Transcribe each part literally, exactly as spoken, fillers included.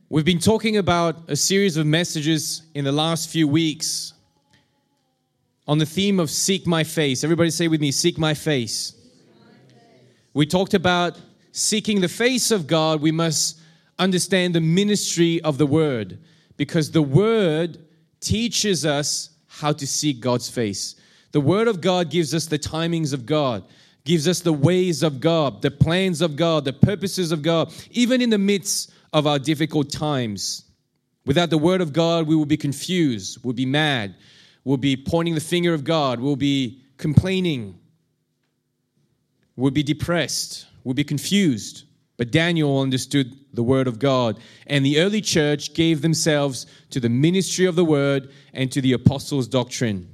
We've been talking about a series of messages in the last few weeks on the theme of seek my face. Everybody say with me, seek my face. We talked about seeking the face of God. We must understand the ministry of the Word, because the Word teaches us how to seek God's face. The Word of God gives us the timings of God, gives us the ways of God, the plans of God, the purposes of God, even in the midst of our difficult times. Without the Word of God, we will be confused, we'll be mad, we'll be pointing the finger of God, we'll be complaining, we'll be depressed, we'll be confused. But Daniel understood the Word of God, and the early church gave themselves to the ministry of the Word and to the apostles' doctrine.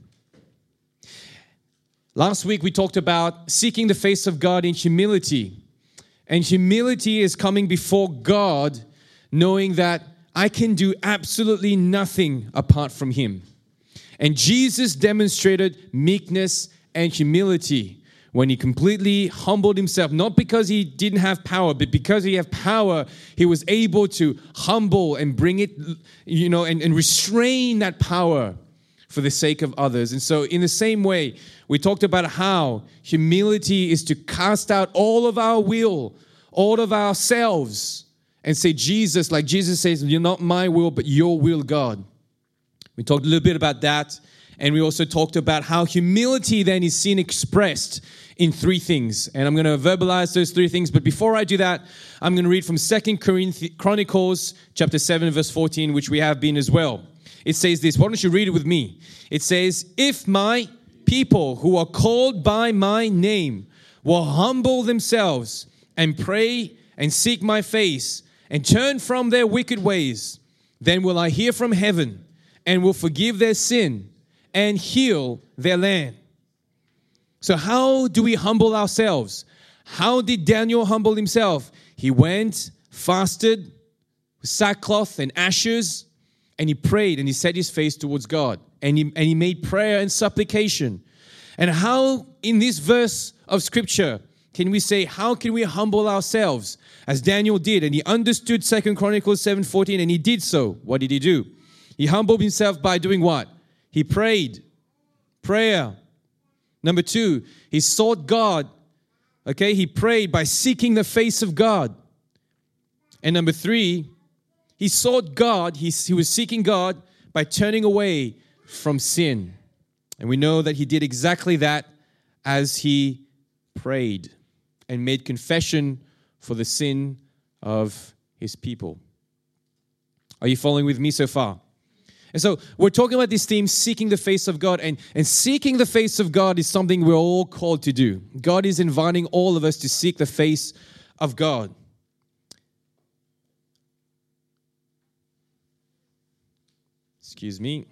Last week we talked about seeking the face of God in humility. And humility is coming before God, knowing that I can do absolutely nothing apart from Him. And Jesus demonstrated meekness and humility when He completely humbled Himself, not because He didn't have power, but because He had power, He was able to humble and bring it, you know, and, and restrain that power for the sake of others. And so in the same way, we talked about how humility is to cast out all of our will, all of ourselves, and say, Jesus, like Jesus says, you're not my will, but your will, God. We talked a little bit about that. And we also talked about how humility then is seen expressed in three things. And I'm going to verbalize those three things. But before I do that, I'm going to read from Second Chronicles chapter seven, verse fourteen, which we have been as well. It says this. Why don't you read it with me? It says, if my people who are called by my name will humble themselves and pray and seek my face and turn from their wicked ways, then will I hear from heaven and will forgive their sin and heal their land. So how do we humble ourselves? How did Daniel humble himself? He went, fasted, with sackcloth and ashes, and he prayed and he set his face towards God. And he, and he made prayer and supplication. And how, in this verse of Scripture, can we say, how can we humble ourselves? As Daniel did, and he understood Second Chronicles seven fourteen, and he did so. What did he do? He humbled himself by doing what? He prayed. Prayer. Number two, he sought God. Okay, he prayed by seeking the face of God. And number three, he sought God, he, he was seeking God by turning away from sin. And we know that he did exactly that as he prayed and made confession for the sin of his people. Are you following with me so far? And so we're talking about this theme, seeking the face of God. And, and seeking the face of God is something we're all called to do. God is inviting all of us to seek the face of God. Excuse me.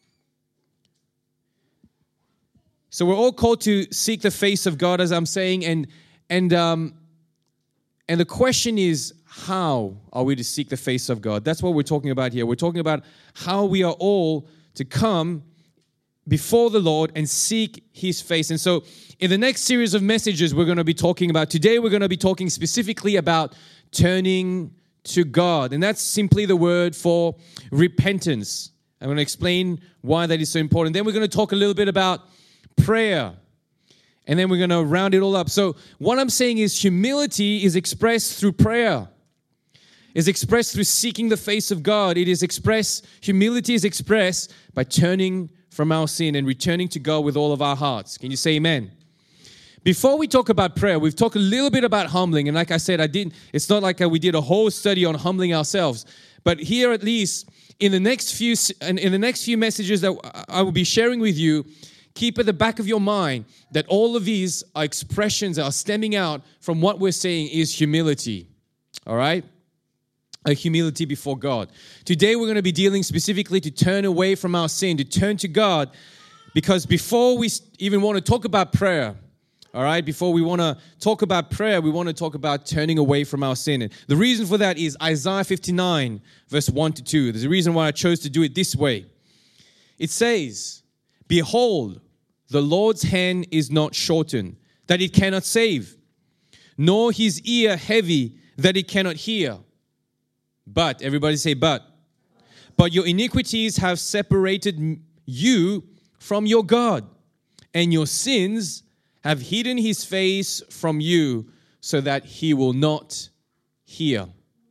So we're all called to seek the face of God, as I'm saying, and and um, and the question is, how are we to seek the face of God? That's what we're talking about here. We're talking about how we are all to come before the Lord and seek His face. And so in the next series of messages we're going to be talking about, today we're going to be talking specifically about turning to God. And that's simply the word for repentance. I'm going to explain why that is so important. Then we're going to talk a little bit about prayer. And then we're going to round it all up. So what I'm saying is humility is expressed through prayer. Is expressed through seeking the face of God. It is expressed, humility is expressed by turning from our sin and returning to God with all of our hearts. Can you say amen? Before we talk about prayer, we've talked a little bit about humbling. And like I said, I didn't, it's not like we did a whole study on humbling ourselves. But here at least, in the next few in the next few messages that I will be sharing with you, keep at the back of your mind that all of these are expressions that are stemming out from what we're saying is humility. All right? A humility before God. Today we're going to be dealing specifically to turn away from our sin, to turn to God, because before we even want to talk about prayer, all right, before we want to talk about prayer, we want to talk about turning away from our sin. And the reason for that is Isaiah fifty-nine, verse one to two. There's a reason why I chose to do it this way. It says, behold, the Lord's hand is not shortened, that it cannot save, nor his ear heavy, that it cannot hear. But, everybody say but. But your iniquities have separated you from your God, and your sins have hidden his face from you so that he will not hear.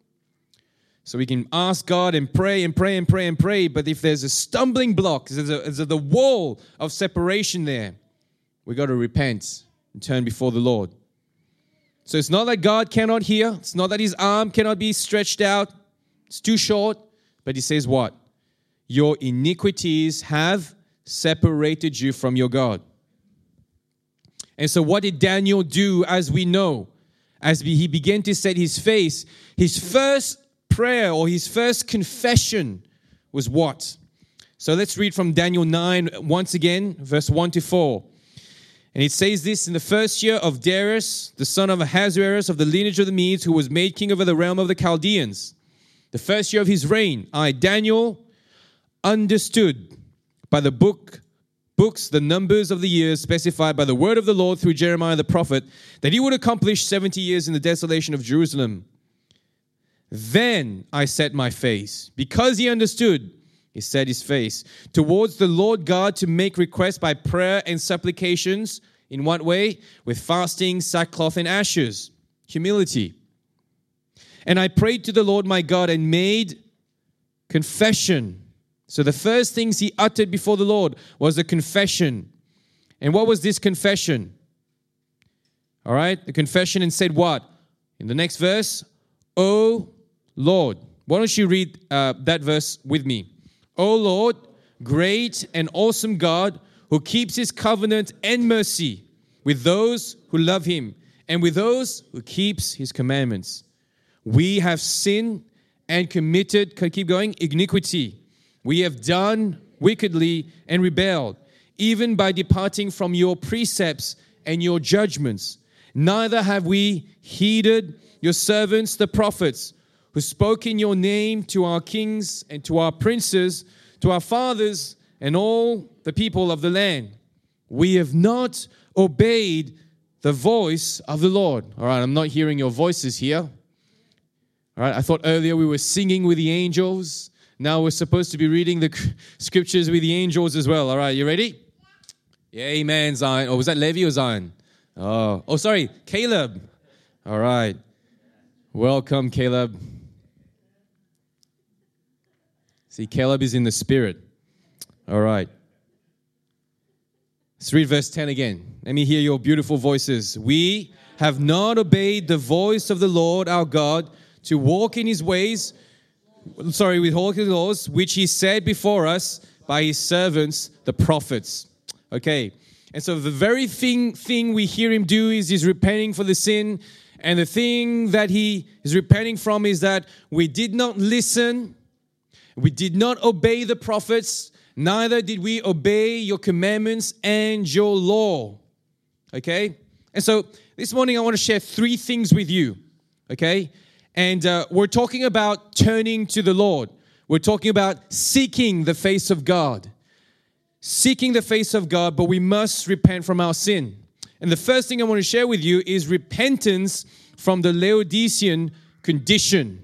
So we can ask God and pray and pray and pray and pray, but if there's a stumbling block, there's, a, there's a, the wall of separation there, we got to repent and turn before the Lord. So it's not that God cannot hear. It's not that his arm cannot be stretched out. It's too short. But he says what? Your iniquities have separated you from your God. And so what did Daniel do as we know? As he began to set his face, his first prayer or his first confession was what? So let's read from Daniel nine once again, verse one to four. And it says this, in the first year of Darius, the son of Ahasuerus of the lineage of the Medes, who was made king over the realm of the Chaldeans, the first year of his reign, I, Daniel, understood by the book, books the numbers of the years specified by the word of the Lord through Jeremiah the prophet, that he would accomplish seventy years in the desolation of Jerusalem. Then I set my face, because he understood, he set his face, towards the Lord God to make requests by prayer and supplications. In what way? With fasting, sackcloth, and ashes. Humility. And I prayed to the Lord my God and made confession. So the first things he uttered before the Lord was a confession. And what was this confession? All right, the confession, and said what? In the next verse, O Lord. Why don't you read uh, that verse with me? O Lord, great and awesome God, who keeps his covenant and mercy with those who love him and with those who keeps his commandments. We have sinned and committed, can I keep going, iniquity. We have done wickedly and rebelled, even by departing from your precepts and your judgments. Neither have we heeded your servants, the prophets, who spoke in your name to our kings and to our princes, to our fathers and all the people of the land. We have not obeyed the voice of the Lord. All right, I'm not hearing your voices here. All right, I thought earlier we were singing with the angels. Now we're supposed to be reading the scriptures with the angels as well. All right, you ready? Yeah, amen, Zion. Oh, was that Levi or Zion? Oh, oh, sorry, Caleb. All right. Welcome, Caleb. See, Caleb is in the spirit. All right. Let's read verse ten again. Let me hear your beautiful voices. We have not obeyed the voice of the Lord our God to walk in his ways, sorry, with all his laws, which he said before us by his servants, the prophets. Okay. And so the very thing, thing we hear him do is he's repenting for the sin. And the thing that he is repenting from is that we did not listen. We did not obey the prophets. Neither did we obey your commandments and your law. Okay? And so this morning I want to share three things with you. Okay? And uh, we're talking about turning to the Lord. We're talking about seeking the face of God. Seeking the face of God, but we must repent from our sin. And the first thing I want to share with you is repentance from the Laodicean condition.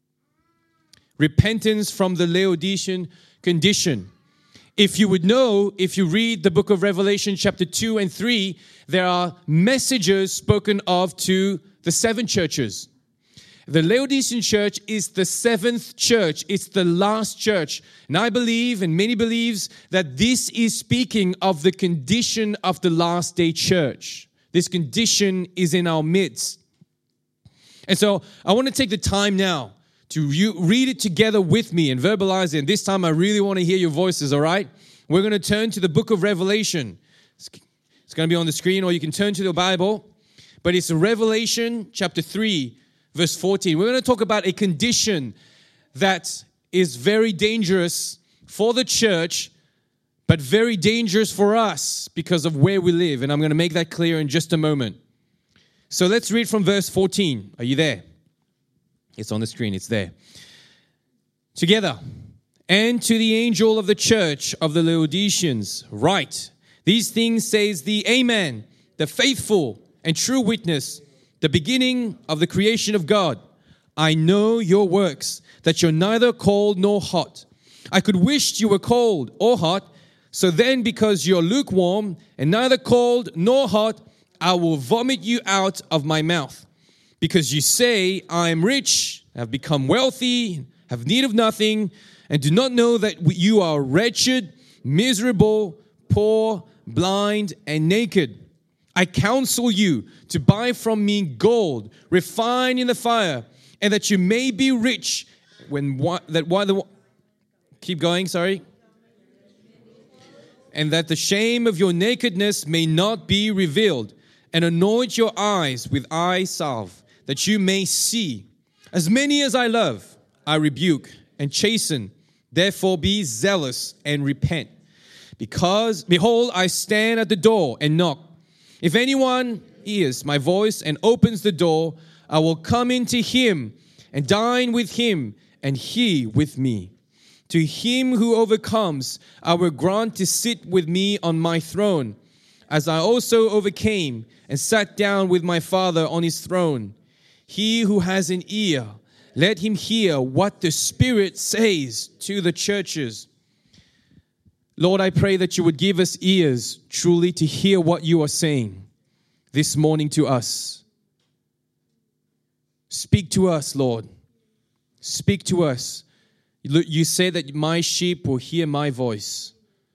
Repentance from the Laodicean condition. If you would know, if you read the book of Revelation chapter two and three, there are messages spoken of to the seven churches. The Laodicean church is the seventh church. It's the last church. And I believe, and many believes, that this is speaking of the condition of the last day church. This condition is in our midst. And so I want to take the time now to you read it together with me and verbalize it. And this time I really want to hear your voices, all right? We're going to turn to the book of Revelation. It's going to be on the screen, or you can turn to the Bible. But it's Revelation chapter three. Verse fourteen, we're going to talk about a condition that is very dangerous for the church, but very dangerous for us because of where we live. And I'm going to make that clear in just a moment. So let's read from verse fourteen. Are you there? It's on the screen. It's there. Together. And to the angel of the church of the Laodiceans, write, these things says the Amen, the faithful and true witness, the beginning of the creation of God. I know your works, that you're neither cold nor hot. I could wish you were cold or hot. So then, because you're lukewarm and neither cold nor hot, I will vomit you out of my mouth. Because you say, I am rich, have become wealthy, have need of nothing, and do not know that you are wretched, miserable, poor, blind, and naked. I counsel you to buy from me gold, refined in the fire, and that you may be rich. When what, that why the keep going, sorry. And that the shame of your nakedness may not be revealed, and anoint your eyes with eye salve, that you may see. As many as I love, I rebuke and chasten. Therefore be zealous and repent. Because, behold, I stand at the door and knock. If anyone hears my voice and opens the door, I will come into him and dine with him, and he with me. To him who overcomes, I will grant to sit with me on my throne, as I also overcame and sat down with my Father on his throne. He who has an ear, let him hear what the Spirit says to the churches. Lord, I pray that you would give us ears truly to hear what you are saying this morning to us. Speak to us, Lord. Speak to us. You say that my sheep will hear my voice.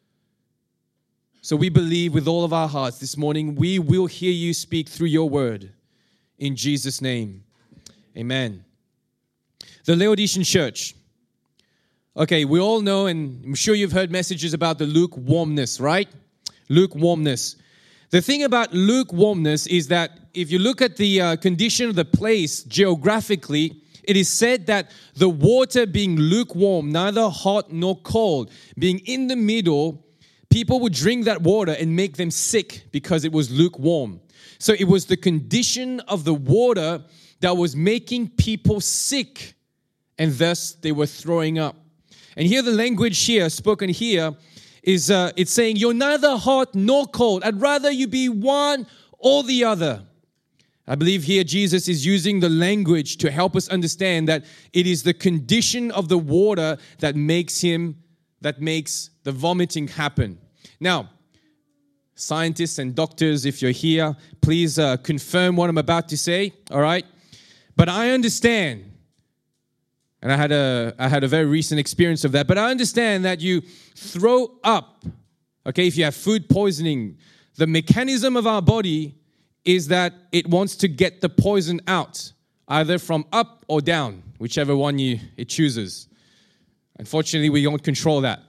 So we believe with all of our hearts this morning, we will hear you speak through your word. In Jesus' name, amen. The Laodicean church. Okay, we all know, and I'm sure you've heard messages about the lukewarmness, right? Lukewarmness. The thing about lukewarmness is that if you look at the uh, condition of the place geographically, it is said that the water being lukewarm, neither hot nor cold, being in the middle, people would drink that water and make them sick because it was lukewarm. So it was the condition of the water that was making people sick, and thus they were throwing up. And here the language here, spoken here, is uh, it's saying, you're neither hot nor cold. I'd rather you be one or the other. I believe here Jesus is using the language to help us understand that it is the condition of the water that makes him, that makes the vomiting happen. Now, scientists and doctors, if you're here, please uh, confirm what I'm about to say, all right? But I understand, and I had a I had a very recent experience of that, but I understand that you throw up, okay, if you have food poisoning, the mechanism of our body is that it wants to get the poison out, either from up or down, whichever one you it chooses. Unfortunately, we don't control that.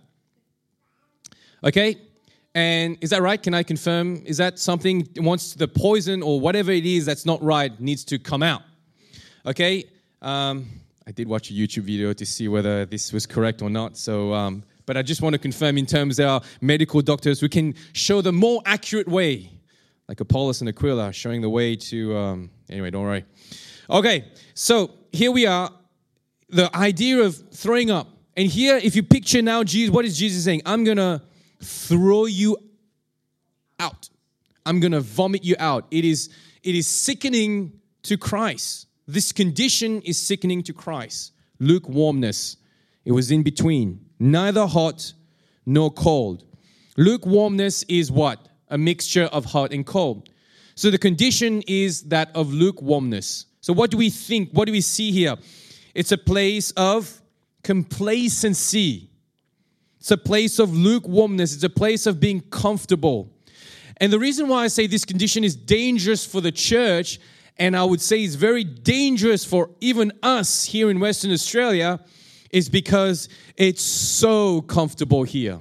Okay? And is that right? Can I confirm? Is that something wants the poison or whatever it is that's not right needs to come out? Okay? Um, I did watch a YouTube video to see whether this was correct or not. So, um, but I just want to confirm in terms of our medical doctors, we can show the more accurate way, like Apollos and Aquila, showing the way to, um, anyway, don't worry. Okay, so here we are, the idea of throwing up. And here, if you picture now, Jesus, what is Jesus saying? I'm going to throw you out. I'm going to vomit you out. It is, it is sickening to Christ. This condition is sickening to Christ. Lukewarmness. It was in between. Neither hot nor cold. Lukewarmness is what? A mixture of hot and cold. So the condition is that of lukewarmness. So what do we think? What do we see here? It's a place of complacency. It's a place of lukewarmness. It's a place of being comfortable. And the reason why I say this condition is dangerous for the church, and I would say it's very dangerous for even us here in Western Australia, is because it's so comfortable here.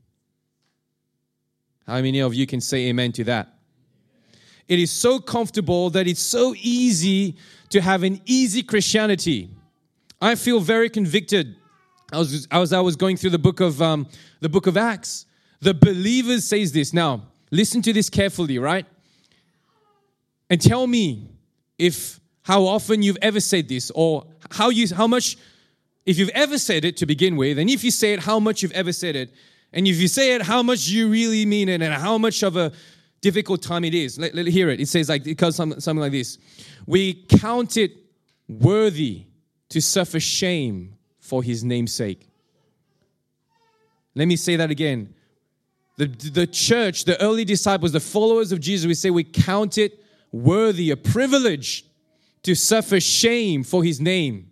How many of you can say amen to that? It is so comfortable that it's so easy to have an easy Christianity. I feel very convicted. I was, as I was going through the book of um, the book of Acts, the believers says this. Now, listen to this carefully, right? And tell me if how often you've ever said this, or how you how much, if you've ever said it to begin with, and if you say it, how much you've ever said it. And if you say it, how much you really mean it and how much of a difficult time it is. Let, let hear it. It says like, it goes something, something like this. We count it worthy to suffer shame for his name's sake. Let me say that again. The, the church, the early disciples, the followers of Jesus, we say we count it worthy, a privilege to suffer shame for his name.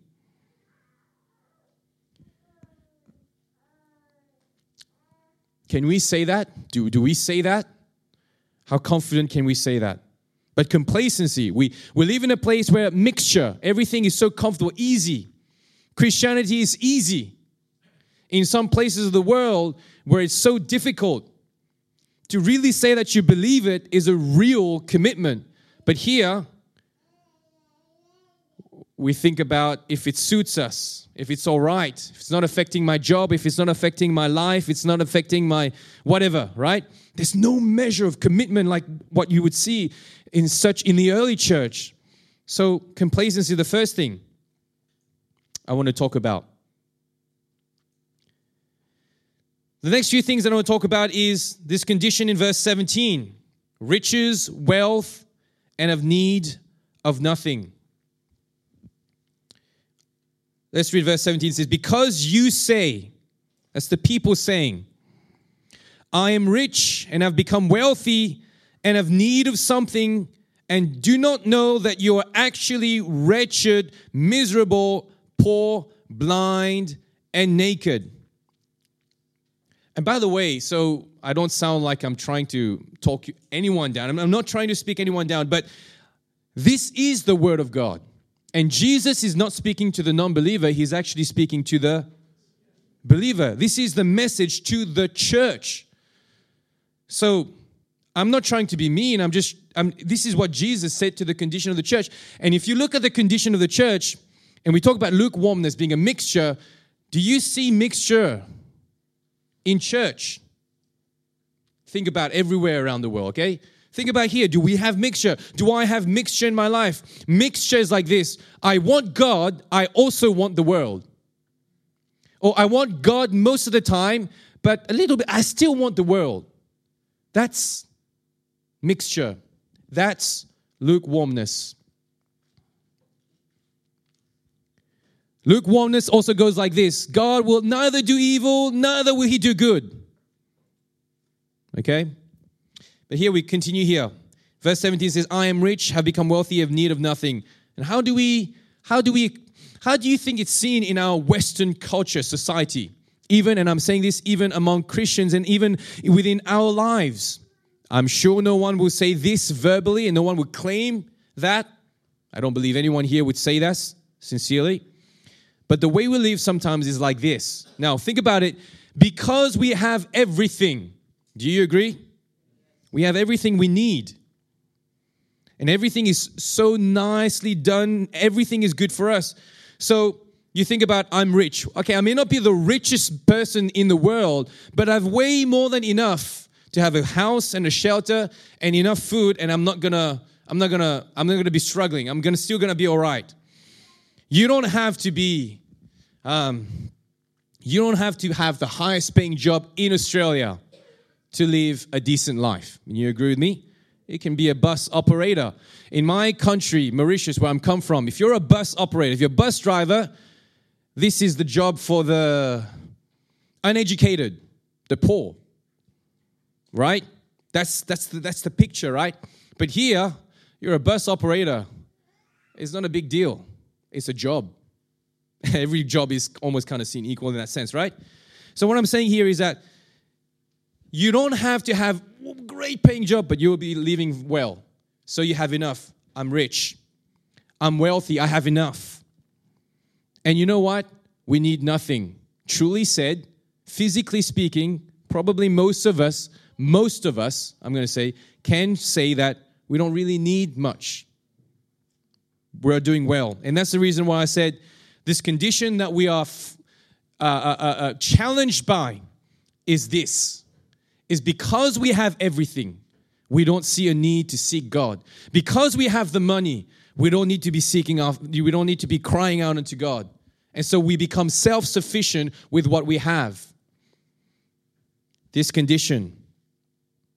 Can we say that? Do, do we say that? How confident can we say that? But complacency, we, we live in a place where mixture, everything is so comfortable, easy. Christianity is easy. In some places of the world where it's so difficult, to really say that you believe it is a real commitment. But here, we think about if it suits us, if it's all right, if it's not affecting my job, if it's not affecting my life, it's not affecting my whatever, right? There's no measure of commitment like what you would see in such in the early church. So complacency, the first thing I want to talk about. The next few things that I want to talk about is this condition in verse seventeen. Riches, wealth, and of need of nothing. Let's read verse seventeen. It says, because you say, that's the people saying, I am rich and have become wealthy and have need of something, and do not know that you are actually wretched, miserable, poor, blind, and naked. And by the way, so I don't sound like I'm trying to talk anyone down. I'm not trying to speak anyone down, but this is the word of God. And Jesus is not speaking to the non-believer. He's actually speaking to the believer. This is the message to the church. So I'm not trying to be mean. I'm just, I'm, this is what Jesus said to the condition of the church. And if you look at the condition of the church, and we talk about lukewarmness being a mixture, do you see mixture in church? Think about everywhere around the world, okay? Think about here. Do we have mixture? Do I have mixture in my life? Mixture is like this. I want God. I also want the world. Or I want God most of the time, but a little bit, I still want the world. That's mixture. That's lukewarmness. Lukewarmness also goes like this. God will neither do evil, neither will he do good. Okay? But here we continue here. Verse seventeen says, I am rich, have become wealthy, have need of nothing. And how do we, how do we, how do you think it's seen in our Western culture, society? Even, and I'm saying this even among Christians and even within our lives. I'm sure no one will say this verbally and no one would claim that. I don't believe anyone here would say that sincerely. But the way we live sometimes is like this. Now, think about it. Because we have everything, do you agree? We have everything we need. And everything is so nicely done. Everything is good for us. So you think about, I'm rich. Okay, I may not be the richest person in the world, but I have way more than enough to have a house and a shelter and enough food, and I'm not gonna, I'm not gonna, I'm not gonna be struggling. I'm gonna still gonna be all right. You don't have to be, um, you don't have to have the highest paying job in Australia to live a decent life. You agree with me? It can be a bus operator. In my country, Mauritius, where I'm come from, if you're a bus operator, if you're a bus driver, this is the job for the uneducated, the poor, right? That's that's the, that's the picture, right? But here, you're a bus operator. It's not a big deal. It's a job. Every job is almost kind of seen equal in that sense, right? So what I'm saying here is that you don't have to have a great paying job, but you'll be living well. So you have enough. I'm rich. I'm wealthy. I have enough. And you know what? We need nothing. Truly said, physically speaking, probably most of us, most of us, I'm going to say, can say that we don't really need much. We're doing well. And that's the reason why I said this condition that we are uh, uh, uh, challenged by is this. Is because we have everything, we don't see a need to seek God. Because we have the money, we don't need to be seeking off, we don't need to be crying out unto God. And so we become self-sufficient with what we have. This condition.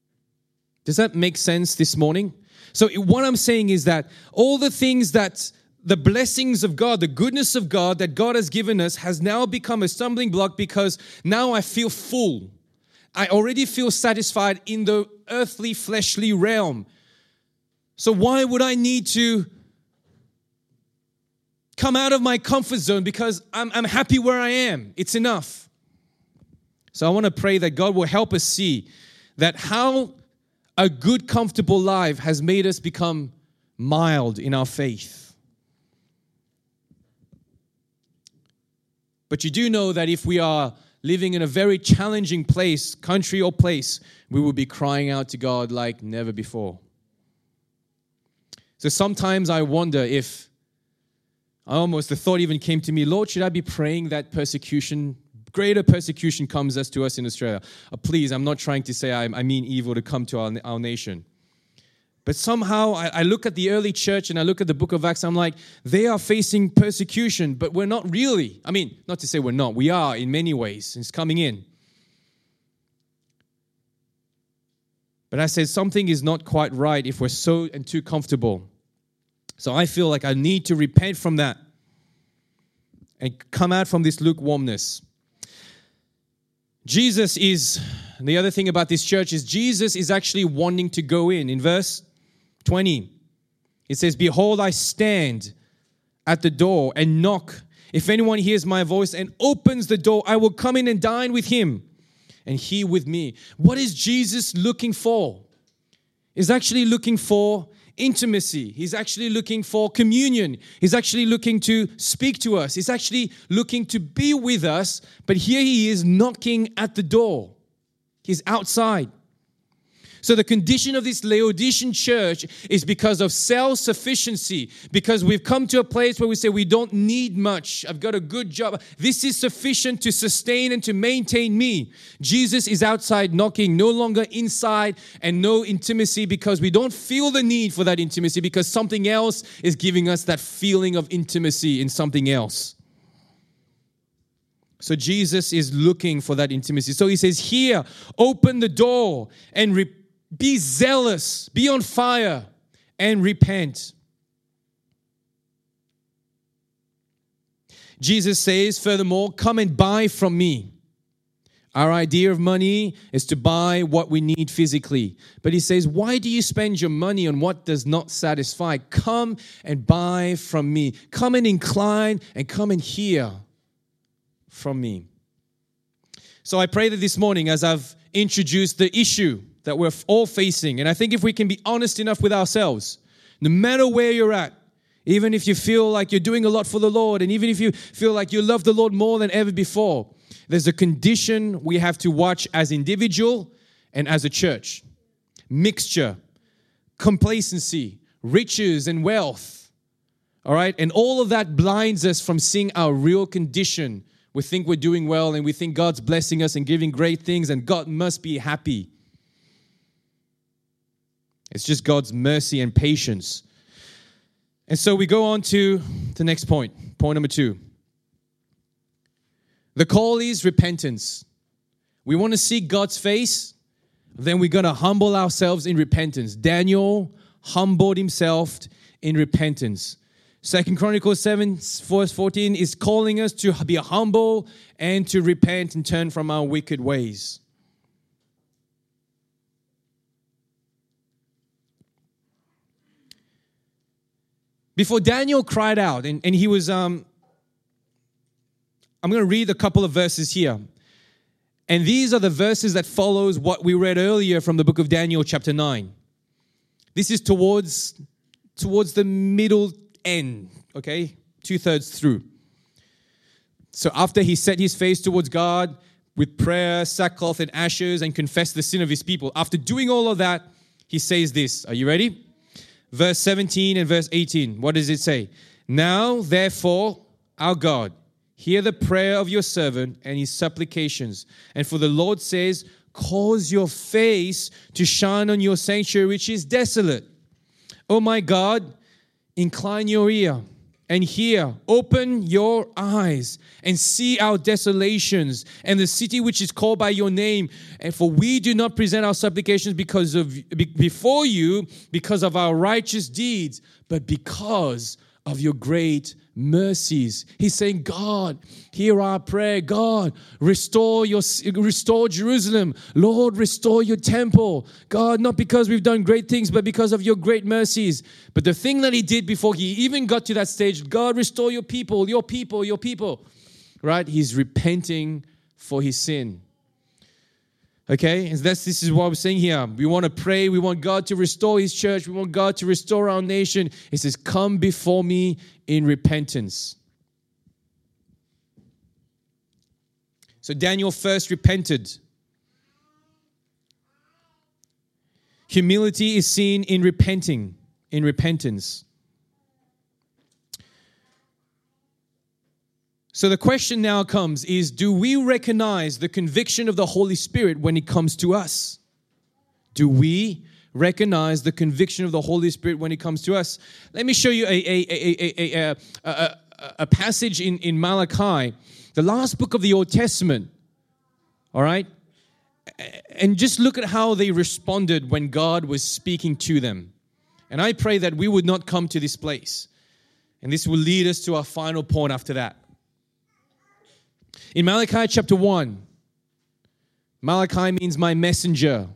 Does that make sense this morning? So what I'm saying is that all the things that the blessings of God, the goodness of God that God has given us has now become a stumbling block because now I feel full. I already feel satisfied in the earthly, fleshly realm. So why would I need to come out of my comfort zone because I'm, I'm happy where I am? It's enough. So I want to pray that God will help us see that how a good, comfortable life has made us become mild in our faith. But you do know that if we are living in a very challenging place, country or place, we will be crying out to God like never before. So sometimes I wonder if, I almost, the thought even came to me, Lord, should I be praying that persecution, greater persecution comes as to us in Australia? Uh, please, I'm not trying to say I, I mean evil to come to our, our nation. But somehow I, I look at the early church and I look at the book of Acts, I'm like, they are facing persecution, but we're not really. I mean, not to say we're not. We are in many ways. It's coming in. But I said something is not quite right if we're so and too comfortable. So I feel like I need to repent from that and come out from this lukewarmness. Jesus is, the other thing about this church is Jesus is actually wanting to go in. In verse twenty, it says, behold, I stand at the door and knock. If anyone hears my voice and opens the door, I will come in and dine with him and he with me. What is Jesus looking for? He's actually looking for intimacy. He's actually looking for communion. He's actually looking to speak to us. He's actually looking to be with us. But here he is knocking at the door. He's outside. So the condition of this Laodicean church is because of self-sufficiency, because we've come to a place where we say we don't need much. I've got a good job. This is sufficient to sustain and to maintain me. Jesus is outside knocking, no longer inside, and no intimacy because we don't feel the need for that intimacy because something else is giving us that feeling of intimacy in something else. So Jesus is looking for that intimacy. So he says, here, open the door and re- be zealous, be on fire, and repent. Jesus says, furthermore, come and buy from me. Our idea of money is to buy what we need physically. But he says, why do you spend your money on what does not satisfy? Come and buy from me. Come and incline and come and hear from me. So I pray that this morning, as I've introduced the issue that we're all facing, and I think if we can be honest enough with ourselves, no matter where you're at, even if you feel like you're doing a lot for the Lord, and even if you feel like you love the Lord more than ever before, there's a condition we have to watch as individual and as a church. Mixture, complacency, riches and wealth. All right? And all of that blinds us from seeing our real condition. We think we're doing well and we think God's blessing us and giving great things and God must be happy. It's just God's mercy and patience. And so we go on to the next point, point number two. The call is repentance. We want to seek God's face, then we're going to humble ourselves in repentance. Daniel humbled himself in repentance. Second Chronicles seven, verse fourteen is calling us to be humble and to repent and turn from our wicked ways. Before Daniel cried out, and, and he was, um, I'm going to read a couple of verses here. And these are the verses that follows what we read earlier from the book of Daniel chapter nine. This is towards, towards the middle end, okay? Two-thirds through. So after he set his face towards God with prayer, sackcloth, and ashes, and confessed the sin of his people, after doing all of that, he says this. Are you ready? Verse seventeen and verse eighteen. What does it say? Now, therefore, our God, hear the prayer of your servant and his supplications. And for the Lord says, cause your face to shine on your sanctuary, which is desolate. Oh my God, incline your ear and hear. Open your eyes and see our desolations and the city which is called by your name. And for we do not present our supplications because of before you because of our righteous deeds, but because of your great mercies. He's saying, God, hear our prayer. God, restore your, restore Jerusalem. Lord, restore your temple. God, not because we've done great things, but because of your great mercies. But the thing that he did before he even got to that stage, God, restore your people, your people, your people. Right? He's repenting for his sin. Okay, and that's, this is what I'm saying here. We want to pray. We want God to restore his church. We want God to restore our nation. He says, come before me in repentance. So Daniel first repented. Humility is seen in repenting, in repentance. So the question now comes is, do we recognize the conviction of the Holy Spirit when it comes to us? Do we recognize the conviction of the Holy Spirit when it comes to us? Let me show you a, a, a, a, a, a, a passage in, in Malachi, the last book of the Old Testament. All right? And just look at how they responded when God was speaking to them. And I pray that we would not come to this place. And this will lead us to our final point after that. In Malachi chapter one, Malachi means my messenger.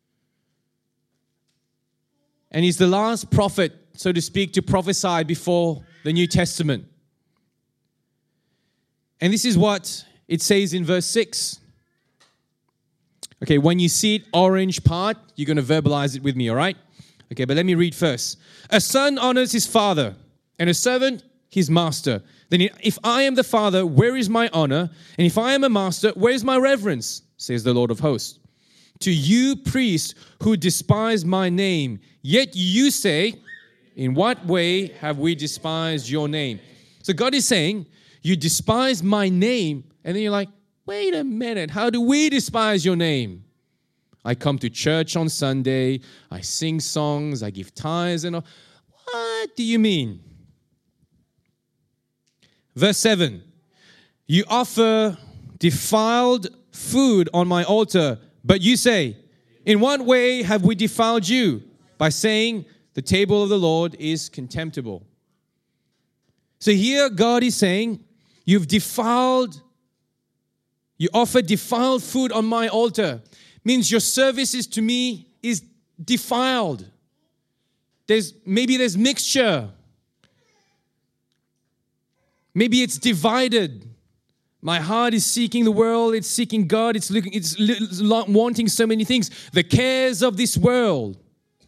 And he's the last prophet, so to speak, to prophesy before the New Testament. And this is what it says in verse six. Okay, when you see it, orange part, you're going to verbalize it with me, all right? Okay, but let me read first. A son honors his father, and a servant his master. Then if I am the father, where is my honor? And if I am a master, where is my reverence? Says the Lord of hosts. To you priests who despise my name, yet you say, in what way have we despised your name? So God is saying, you despise my name. And then you're like, wait a minute, how do we despise your name? I come to church on Sunday, I sing songs, I give tithes and all. What do you mean? Verse seven, you offer defiled food on my altar, but you say, in what way have we defiled you? By saying, the table of the Lord is contemptible. So here God is saying, you've defiled, you offer defiled food on my altar. Means your services to me is defiled. There's maybe there's mixture. Maybe it's divided. My heart is seeking the world. It's seeking God. It's looking. It's wanting so many things. The cares of this world.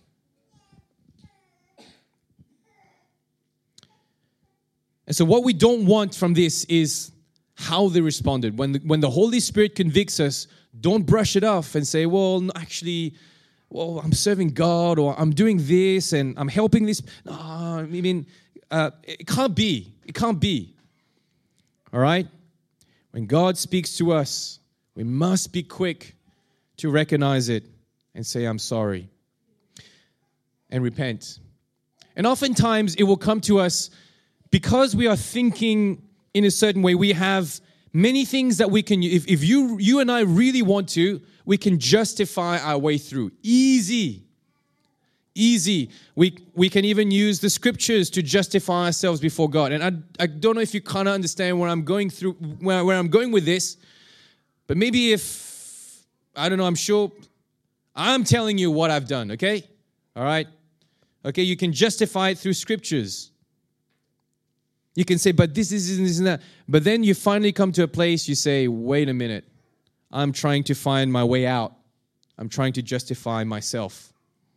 And so what we don't want from this is how they responded. When the, when the Holy Spirit convicts us, don't brush it off and say, well, no, actually, well, I'm serving God or I'm doing this and I'm helping this. No, I mean, uh, it can't be. It can't be. All right? When God speaks to us, we must be quick to recognize it and say, I'm sorry, and repent. And oftentimes it will come to us because we are thinking in a certain way. We have many things that we can, if, if you, you and I really want to, we can justify our way through. Easy. Easy. We we can even use the scriptures to justify ourselves before God. And I, I don't know if you kind of understand where I'm going through, where, where I'm going with this. But maybe if, I don't know, I'm sure, I'm telling you what I've done, okay? All right? Okay, you can justify it through scriptures. You can say, but this is this and that. But then you finally come to a place, you say, wait a minute. I'm trying to find my way out. I'm trying to justify myself.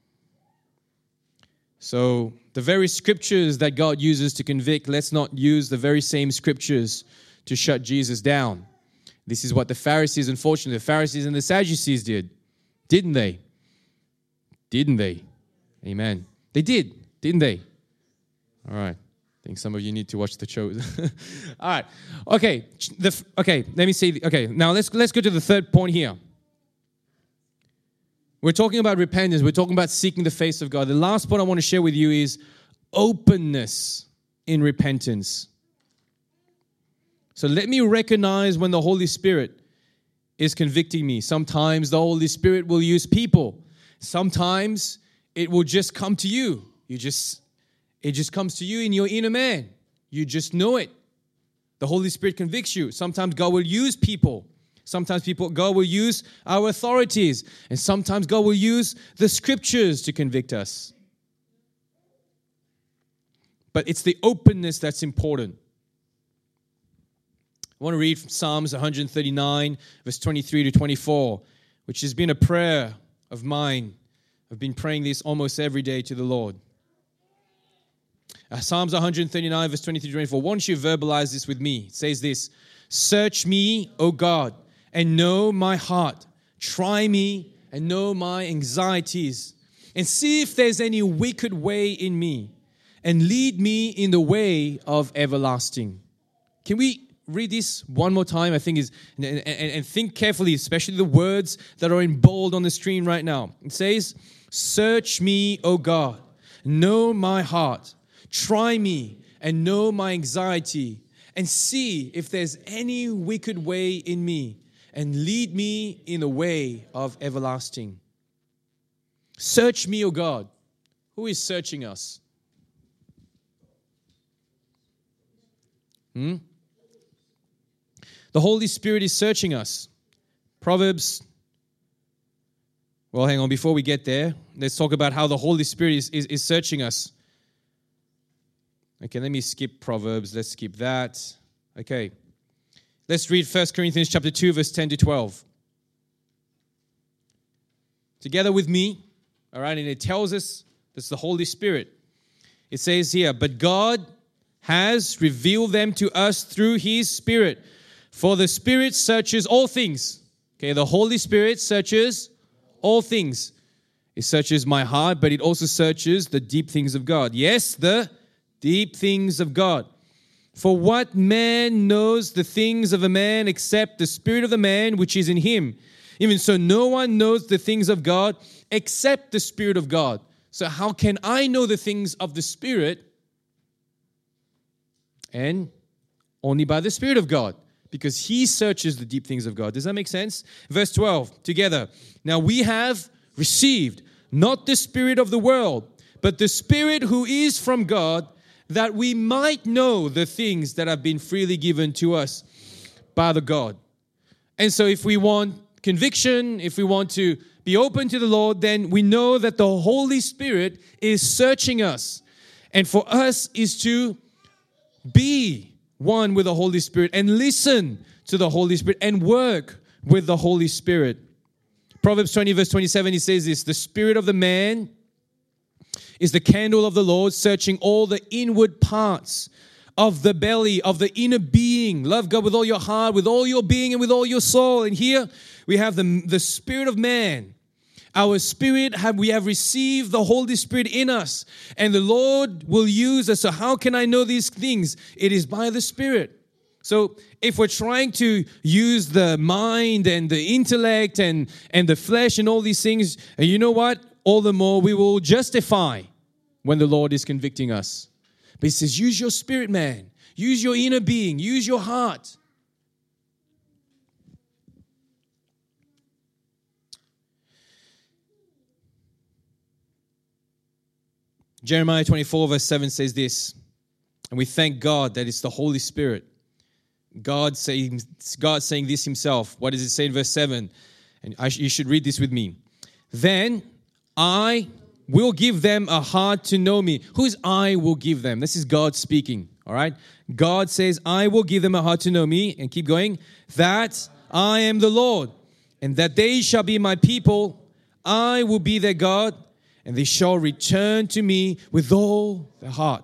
So the very scriptures that God uses to convict, let's not use the very same scriptures to shut Jesus down. This is what the Pharisees, unfortunately, the Pharisees and the Sadducees did. Didn't they? Didn't they? Amen. They did, didn't they? All right. I think some of you need to watch The Chosen. All right. Okay. The, okay. Let me see. Okay. Now let's let's go to the third point here. We're talking about repentance. We're talking about seeking the face of God. The last point I want to share with you is openness in repentance. So let me recognize when the Holy Spirit is convicting me. Sometimes the Holy Spirit will use people. Sometimes it will just come to you. You just, it just comes to you in your inner man. You just know it. The Holy Spirit convicts you. Sometimes God will use people. Sometimes people, God will use our authorities. And sometimes God will use the scriptures to convict us. But it's the openness that's important. I want to read from Psalms one thirty-nine, verse twenty-three to twenty-four, which has been a prayer of mine. I've been praying this almost every day to the Lord. Uh, Psalms one thirty-nine, verse twenty-three to twenty-four. Why don't you verbalize this with me? It says this: Search me, O God, and know my heart. Try me and know my anxieties. And see if there's any wicked way in me. And lead me in the way of everlasting. Can we read this one more time? I think is and, and, and think carefully, especially the words that are in bold on the screen right now. It says, Search me, O God, know my heart. Try me and know my anxiety. And see if there's any wicked way in me. And lead me in the way of everlasting. Search me, O God. Who is searching us? Hmm? The Holy Spirit is searching us. Proverbs, well, hang on, before we get there, let's talk about how the Holy Spirit is, is, is searching us. Okay, let me skip Proverbs. Let's skip that. Okay. Let's read First Corinthians chapter two, verse ten to twelve. Together with me, all right, and it tells us that's the Holy Spirit. It says here, but God has revealed them to us through His Spirit. For the Spirit searches all things. Okay, the Holy Spirit searches all things. It searches my heart, but it also searches the deep things of God. Yes, the deep things of God. For what man knows the things of a man except the spirit of the man which is in him? Even so, no one knows the things of God except the Spirit of God. So how can I know the things of the Spirit? And only by the Spirit of God, because He searches the deep things of God. Does that make sense? Verse twelve, together. Now we have received not the spirit of the world, but the Spirit who is from God, that we might know the things that have been freely given to us by the God. And so if we want conviction, if we want to be open to the Lord, then we know that the Holy Spirit is searching us. And for us is to be one with the Holy Spirit and listen to the Holy Spirit and work with the Holy Spirit. Proverbs twenty, verse twenty-seven, he says this: the spirit of the man is the candle of the Lord, searching all the inward parts of the belly, of the inner being. Love God with all your heart, with all your being, and with all your soul. And here we have the, the spirit of man. Our spirit, have we have received the Holy Spirit in us. And the Lord will use us. So how can I know these things? It is by the Spirit. So if we're trying to use the mind and the intellect and, and the flesh and all these things, and you know what? All the more we will justify when the Lord is convicting us. But He says, use your spirit, man. Use your inner being. Use your heart. Jeremiah twenty-four, verse seven says this, and we thank God that it's the Holy Spirit. God saying, God saying this Himself. What does it say in verse seven? And I, you should read this with me. Then I will give them a heart to know me. Who is I will give them? This is God speaking, all right? God says, I will give them a heart to know me, and keep going, that I am the Lord, and that they shall be my people. I will be their God, and they shall return to me with all their heart.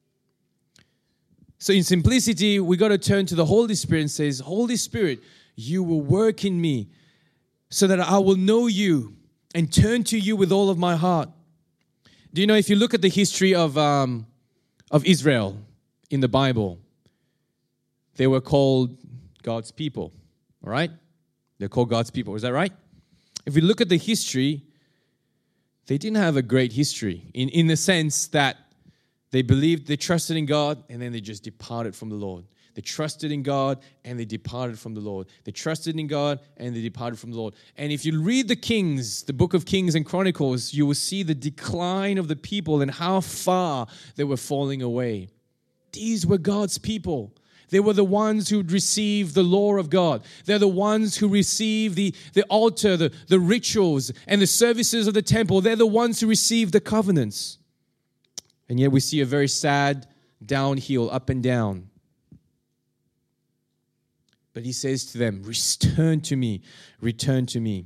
So in simplicity, we got to turn to the Holy Spirit and say, Holy Spirit, you will work in me so that I will know you and turn to you with all of my heart. Do you know, if you look at the history of, um, of Israel in the Bible, they were called God's people, all right? They're called God's people. Is that right? If we look at the history, they didn't have a great history in, in the sense that they believed, they trusted in God, and then they just departed from the Lord. They trusted in God and they departed from the Lord. They trusted in God and they departed from the Lord. And if you read the Kings, the book of Kings and Chronicles, you will see the decline of the people and how far they were falling away. These were God's people. They were the ones who received the law of God. They're the ones who received the, the altar, the, the rituals, and the services of the temple. They're the ones who received the covenants. And yet we see a very sad downhill, up and down. But he says to them, return to me, return to me.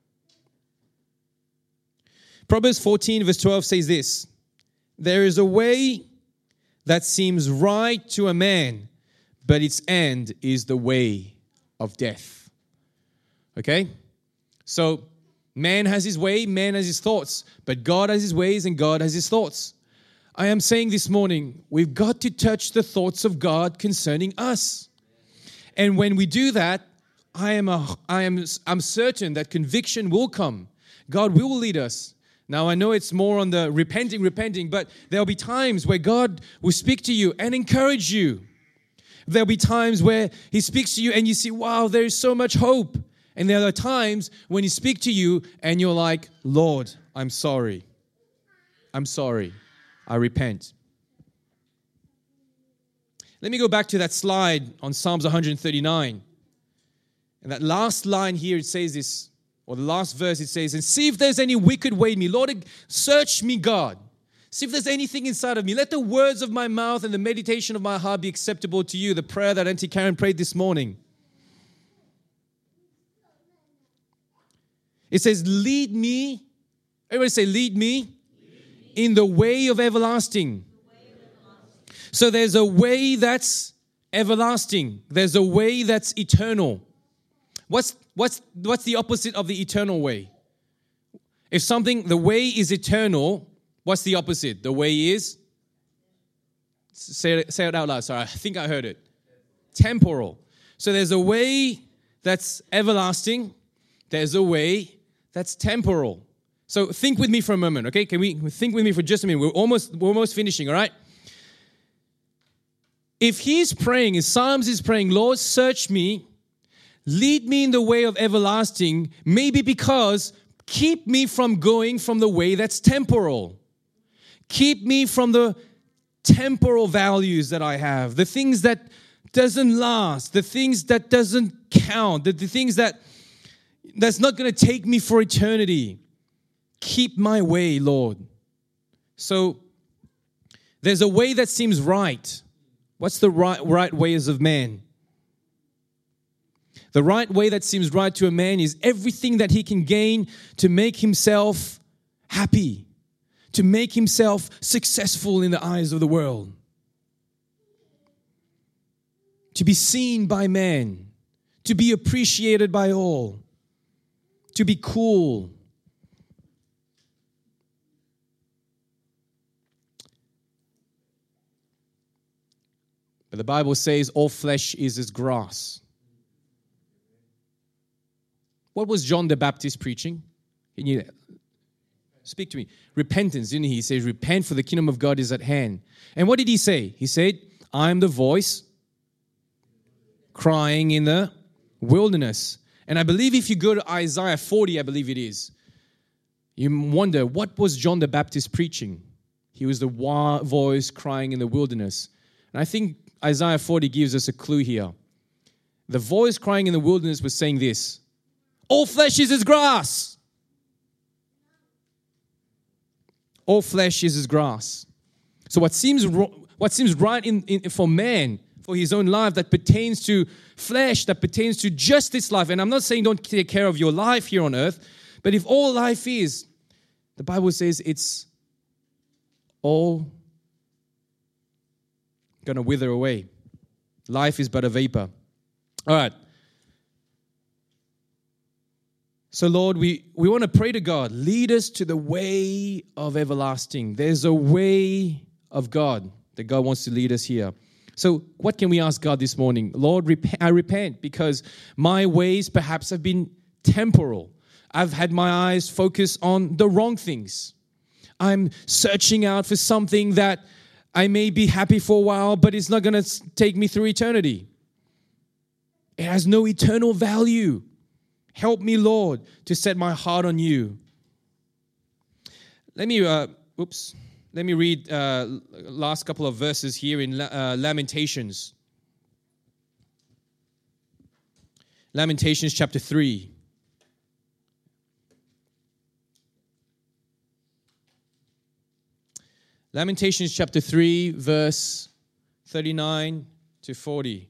Proverbs fourteen verse twelve says this, there is a way that seems right to a man, but its end is the way of death. Okay? So, man has his way, man has his thoughts, but God has his ways and God has his thoughts. I am saying this morning, we've got to touch the thoughts of God concerning us. And when we do that, I am a, I am I'm certain that conviction will come. God will lead us. Now, I know it's more on the repenting, repenting, but there'll be times where God will speak to you and encourage you. There'll be times where He speaks to you and you see, wow, there is so much hope. And there are times when He speaks to you and you're like, Lord, I'm sorry. I'm sorry. I repent. Let me go back to that slide on Psalms one thirty-nine. And that last line here, it says this, or the last verse, it says, and see if there's any wicked way in me. Lord, search me, God. See if there's anything inside of me. Let the words of my mouth and the meditation of my heart be acceptable to you. The prayer that Auntie Karen prayed this morning. It says, lead me. Everybody say, lead me, lead me. In the way of everlasting. The way of everlasting. So there's a way that's everlasting. There's a way that's eternal. What's, what's, what's the opposite of the eternal way? If something, the way is eternal, what's the opposite? The way is? Say it, say it out loud. Sorry, I think I heard it. Temporal. So there's a way that's everlasting. There's a way that's temporal. So think with me for a moment, okay? Can we think with me for just a minute? We're almost, we're almost finishing, all right? If he's praying, if Psalms is praying, Lord, search me, lead me in the way of everlasting, maybe because keep me from going from the way that's temporal. Keep me from the temporal values that I have, the things that doesn't last, the things that doesn't count, the, the things that that's not going to take me for eternity. Keep my way, Lord. So there's a way that seems right. What's the right, right ways of man? The right way that seems right to a man is everything that he can gain to make himself happy, to make himself successful in the eyes of the world, to be seen by man, to be appreciated by all, to be cool. But the Bible says all flesh is as grass. What was John the Baptist preaching? Can you speak to me? Repentance, didn't he? He says, repent for the kingdom of God is at hand. And what did he say? He said, I am the voice crying in the wilderness. And I believe if you go to Isaiah forty, I believe it is, you wonder, what was John the Baptist preaching? He was the voice crying in the wilderness. And I think Isaiah forty gives us a clue here. The voice crying in the wilderness was saying this, all flesh is as grass. All flesh is as grass. So what seems what seems right in, in, for man, for his own life, that pertains to flesh, that pertains to just this life. And I'm not saying don't take care of your life here on earth, but if all life is, the Bible says it's all going to wither away. Life is but a vapor. All right. So, Lord, we, we want to pray to God. Lead us to the way of everlasting. There's a way of God that God wants to lead us here. So what can we ask God this morning? Lord, rep- I repent because my ways perhaps have been temporal. I've had my eyes focus on the wrong things. I'm searching out for something that I may be happy for a while, but it's not going to take me through eternity. It has no eternal value. Help me, Lord, to set my heart on you. Let me, uh, oops, let me read uh, last couple of verses here in uh, Lamentations. Lamentations chapter three. Lamentations chapter three, verse thirty-nine to forty.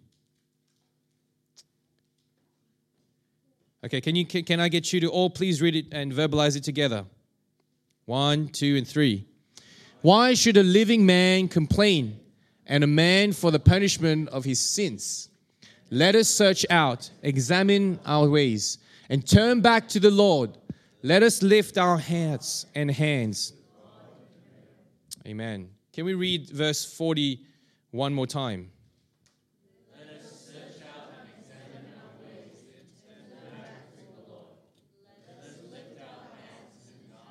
Okay, can you can I get you to all please read it and verbalize it together? One, two, and three. Why should a living man complain, and a man for the punishment of his sins? Let us search out, examine our ways, and turn back to the Lord. Let us lift our hearts and hands. Amen. Can we read verse forty one more time? Let us search out and examine our ways and turn back to the Lord. Let us lift our hands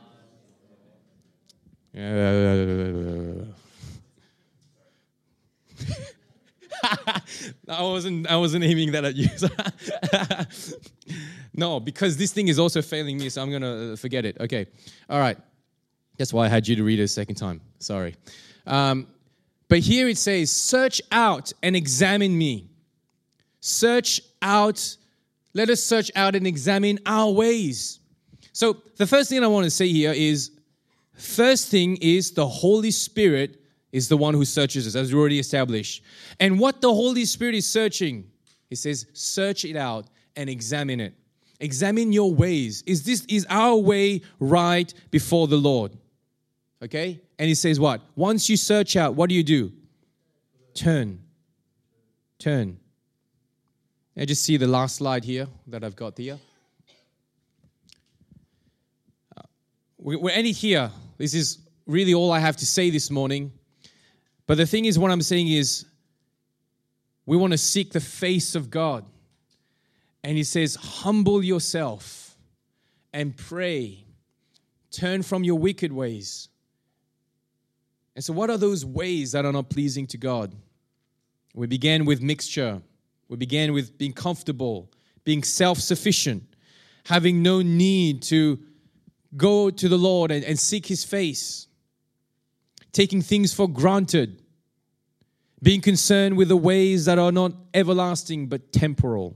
and I wasn't I wasn't aiming that at you. No, because this thing is also failing me, so I'm going to forget it. Okay. All right. That's why I had you to read it a second time. Sorry. Um, but here it says, search out and examine me. Search out, let us search out and examine our ways. So the first thing I want to say here is, first thing is the Holy Spirit is the one who searches us, as we already established. And what the Holy Spirit is searching, he says, search it out and examine it. Examine your ways. Is this is our way right before the Lord? Okay? And he says what? Once you search out, what do you do? Turn. Turn. I just see the last slide here that I've got here. Uh, we're ending here. This is really all I have to say this morning. But the thing is, what I'm saying is, we want to seek the face of God. And he says, humble yourself and pray. Turn from your wicked ways. And so what are those ways that are not pleasing to God? We began with mixture. We began with being comfortable, being self-sufficient, having no need to go to the Lord and, and seek his face, taking things for granted, being concerned with the ways that are not everlasting but temporal,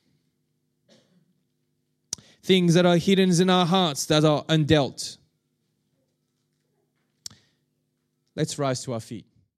things that are hidden in our hearts that are undealt. Let's rise to our feet.